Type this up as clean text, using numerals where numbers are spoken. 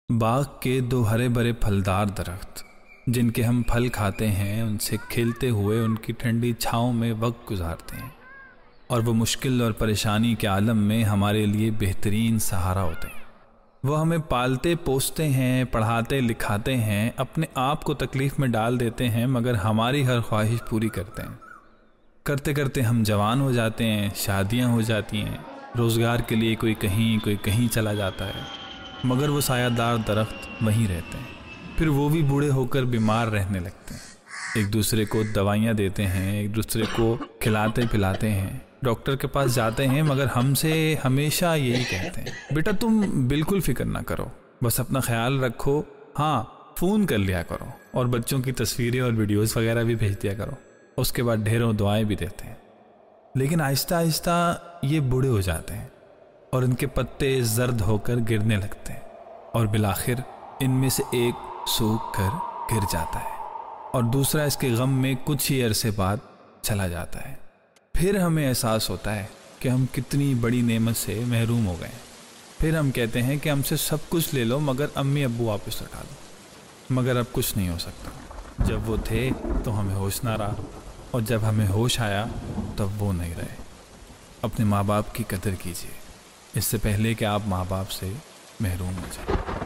बाग के दो हरे भरे फलदार दरख्त जिनके हम फल खाते हैं, उनसे खेलते हुए उनकी ठंडी छाँव में वक्त गुजारते हैं और वो मुश्किल और परेशानी के आलम में हमारे लिए बेहतरीन सहारा होते हैं। वो हमें पालते पोसते हैं, पढ़ाते लिखाते हैं, अपने आप को तकलीफ़ में डाल देते हैं, मगर हमारी हर ख्वाहिश पूरी करते हैं। करते करते हम जवान हो जाते हैं, शादियां हो जाती हैं, रोज़गार के लिए कोई कहीं चला जाता है, मगर वो सायादार दरख्त वहीं रहते हैं। फिर वो भी बूढ़े होकर बीमार रहने लगते हैं। एक दूसरे को दवाइयाँ देते हैं, एक दूसरे को खिलाते पिलाते हैं, डॉक्टर के पास जाते हैं, मगर हमसे हमेशा यही कहते हैं, बेटा तुम बिल्कुल फिक्र ना करो, बस अपना ख्याल रखो, हाँ फ़ोन कर लिया करो और बच्चों की तस्वीरें और वीडियोस वगैरह भी भेज दिया करो। उसके बाद ढेरों दुआएं भी देते हैं। लेकिन आहिस्ता आहिस्ता ये बूढ़े हो जाते हैं और इनके पत्ते जर्द होकर गिरने लगते हैं और बिलाखिर इनमें से एक सूख कर गिर जाता है और दूसरा इसके गम में कुछ ही अरसे बाद चला जाता है। फिर हमें एहसास होता है कि हम कितनी बड़ी नेमत से महरूम हो गए। फिर हम कहते हैं कि हमसे सब कुछ ले लो मगर अम्मी अब्बू वापस लौटा दो। मगर अब कुछ नहीं हो सकता। जब वो थे तो हमें होश ना रहा और जब हमें होश आया तब वो नहीं रहे। अपने माँ बाप की कदर कीजिए इससे पहले कि आप माँ बाप से महरूम हो जाए।